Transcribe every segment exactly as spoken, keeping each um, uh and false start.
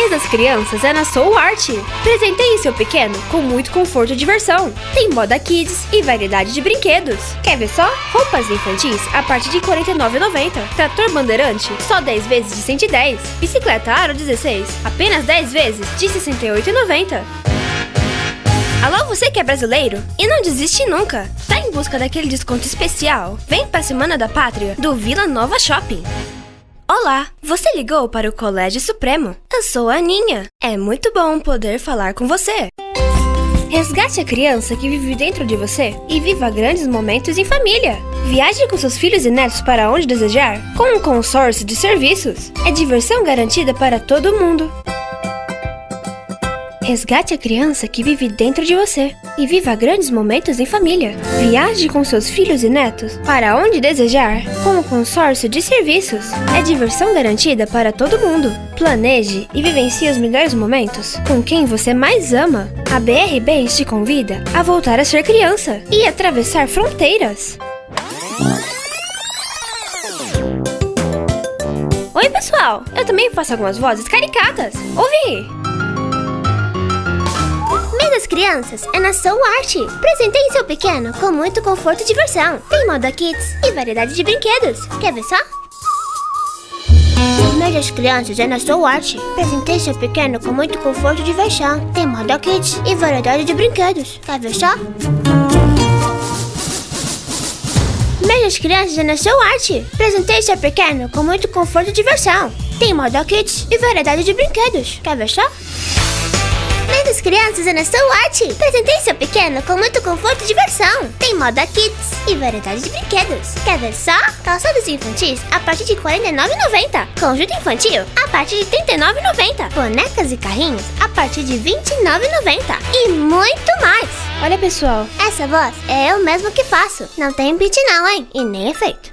Mês das Crianças é na Soul Art. Presenteie seu pequeno com muito conforto e diversão. Tem moda kids e variedade de brinquedos. Quer ver só? Roupas infantis a partir de quarenta e nove reais e noventa centavos. Trator Bandeirante, só dez vezes de cento e dez reais. Bicicleta Aro dezesseis, apenas dez vezes de sessenta e oito reais e noventa centavos. Alô, você que é brasileiro e não desiste nunca. Tá em busca daquele desconto especial? Vem pra Semana da Pátria do Vila Nova Shopping. Olá, você ligou para o Colégio Supremo. Eu sou a Aninha. É muito bom poder falar com você. Resgate a criança que vive dentro de você e viva grandes momentos em família. Viaje com seus filhos e netos para onde desejar com um consórcio de serviços. É diversão garantida para todo mundo. Resgate a criança que vive dentro de você e viva grandes momentos em família. Viaje com seus filhos e netos para onde desejar com o consórcio de serviços. É diversão garantida para todo mundo. Planeje e vivencie os melhores momentos com quem você mais ama. A B R Bens te convida a voltar a ser criança e atravessar fronteiras. Oi, pessoal! Eu também faço algumas vozes caricatas. Ouvi! Das crianças é na Soul Art. Presenteie seu pequeno com muito conforto e diversão. Tem moda kids e variedade de brinquedos. Quer ver só? O mês das crianças é na Soul Art. Presenteie seu pequeno com muito conforto e diversão. Tem moda kids e variedade de brinquedos. Quer ver só? O mês das crianças é na Soul Art. Presenteie seu pequeno com muito conforto e diversão. Tem moda kids e variedade de brinquedos. Quer ver só? Mês das crianças é na Soul Art. Presenteie seu pequeno com muito conforto e diversão. Tem moda kids e variedade de brinquedos. Quer ver só? Calçados infantis a partir de quarenta e nove reais e noventa centavos. Conjunto infantil a partir de trinta e nove reais e noventa centavos. Bonecas e carrinhos a partir de vinte e nove reais e noventa centavos. E muito mais. Olha, pessoal, essa voz é eu mesmo que faço. Não tem pitch não, hein? E nem efeito.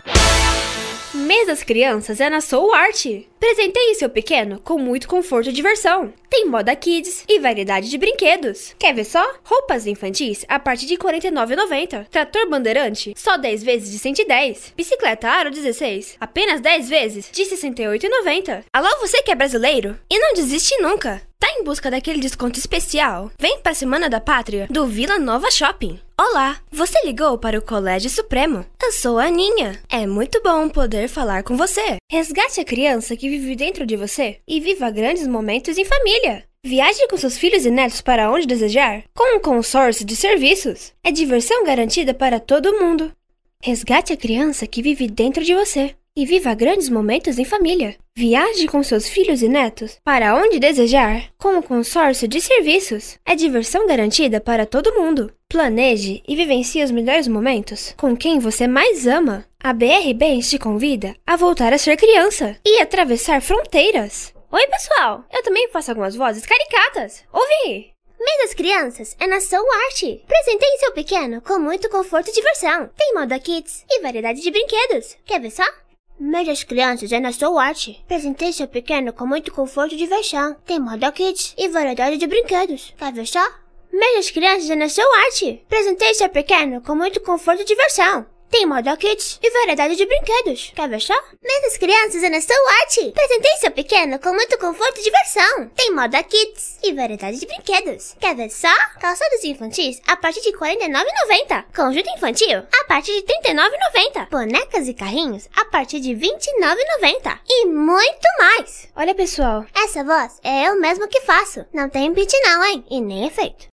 Mês das Crianças é na Soul Art. Presenteie seu pequeno com muito conforto e diversão. Tem moda kids e variedade de brinquedos. Quer ver só? Roupas infantis a partir de quarenta e nove reais e noventa centavos. Trator Bandeirante, só dez vezes de cento e dez reais. Bicicleta Aro dezesseis, apenas dez vezes de sessenta e oito reais e noventa centavos. Alô, você que é brasileiro e não desiste nunca. Tá em busca daquele desconto especial? Vem pra Semana da Pátria do Vila Nova Shopping. Olá, você ligou para o Colégio Supremo. Eu sou a Aninha. É muito bom poder falar com você. Resgate a criança que vive dentro de você e viva grandes momentos em família. Viaje com seus filhos e netos para onde desejar com um consórcio de serviços. É diversão garantida para todo mundo. Resgate a criança que vive dentro de você e viva grandes momentos em família. Viaje com seus filhos e netos para onde desejar com o consórcio de serviços. É diversão garantida para todo mundo. Planeje e vivencie os melhores momentos com quem você mais ama. A B R Bens te convida a voltar a ser criança e atravessar fronteiras. Oi, pessoal! Eu também faço algumas vozes caricatas. Ouvi! Mês das crianças é na Soul Art. Presenteie seu pequeno com muito conforto e diversão. Tem moda kids e variedade de brinquedos. Quer ver só? Mês das crianças é na Soul Art. Presenteie seu pequeno com muito conforto e diversão. Tem moda kids e variedade de brinquedos. Quer ver só? Mês das crianças é na Soul Art. Presenteie seu pequeno com muito conforto e diversão. Tem moda kids e variedade de brinquedos. Quer ver só? Mês das crianças é na Soul Art. Presenteie seu pequeno com muito conforto e diversão. Tem moda kids e variedade de brinquedos. Quer ver só? Calçados infantis a partir de quarenta e nove reais e noventa centavos. Conjunto infantil a partir de trinta e nove reais e noventa centavos. Bonecas e carrinhos a partir de vinte e nove reais e noventa centavos. E muito mais. Olha, pessoal, essa voz é eu mesmo que faço. Não tem pitch não, hein? E nem efeito.